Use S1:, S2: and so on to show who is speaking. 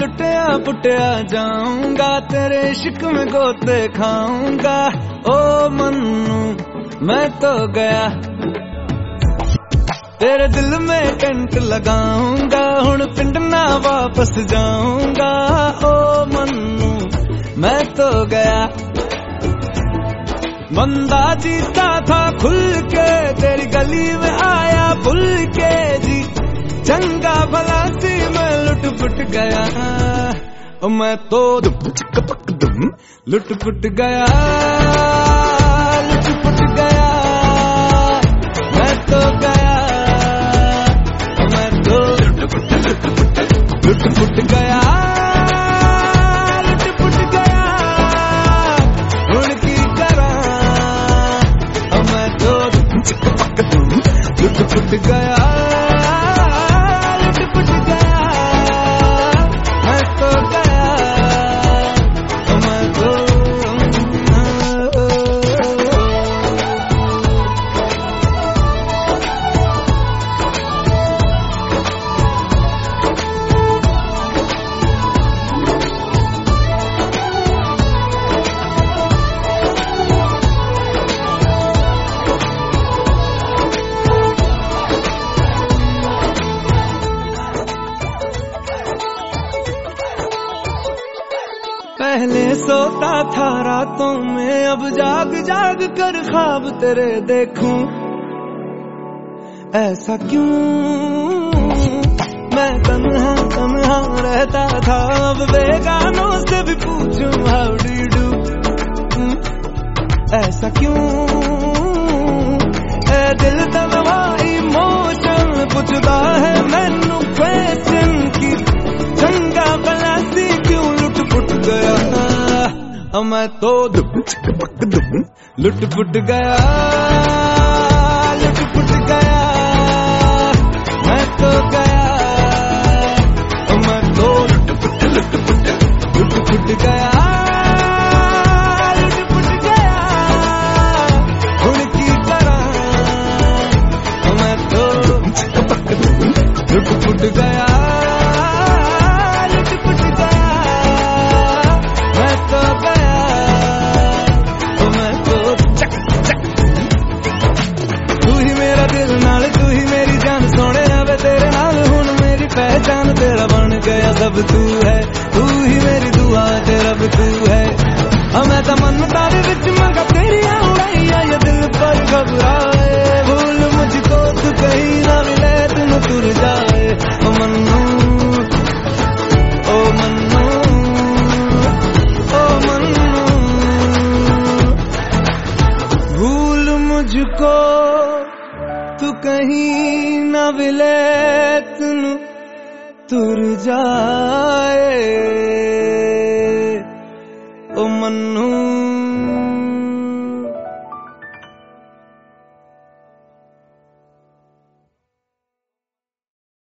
S1: लुटिया पुटिया जाऊंगा, तेरे इश्क में गोते खाऊंगा। ओ मन्नू मैं तो गया, तेरे दिल में टेंट लगाऊंगा, हुण पिंड ना वापस जाऊंगा। ओ मन्नू मैं तो गया, बंदा जीता था खुल के, तेरी गली में आया भूल के जी। चंगा भला सी मैं लुट पुट गया, मैं तो लुट पुट गया, लुट पुट गया, मैं तो गया, मैं तो लुट पुट गया, लुट पुट गया। उनकी करा मैं तो लुट पुट गया, लुट पुट गया, मैं तो गया, मैं तो। पहले सोता था रातों में, अब जाग जाग कर ख्वाब तेरे देखूं। ऐसा क्यों मैं तन्हा तन्हा रहता था, अब बेगानों से भी पूछूं हाउ डू यू डू। ऐसा क्यों ए दिल दबा इमोशन पूछता है मैनू क्वेश्चन की। चंगा भला सी क्यों लुट पुट गया, मैं तो लुट पुट गया, लुट पुट गया, मैं तो गया, मैं तो लुट पुट गया, लुट पुट गया। उनकी तरह मैं तो लुट पुट गया, लुट पुट गया, मैं तो गया, मैं तो। तू ही मेरा दिल नाल, तू ही मेरी जान सोने, अब तेरे नाल हुण मेरी पहचान, तेरा बन गया सब तू है, तू ही मेरी दुआ तेरा भी तू है। मैं तो मन्नता दे विच मंगा तेरिया उड़ाइया, ये दिल पर घबराए, भूल मुझको तू कहीं ना मिले, तुम तुर जाए। ओ मन्नू, ओ मन्नू, ओ मन्नू, भूल मुझको तू कहीं ना मिले, तुम तुर जाए।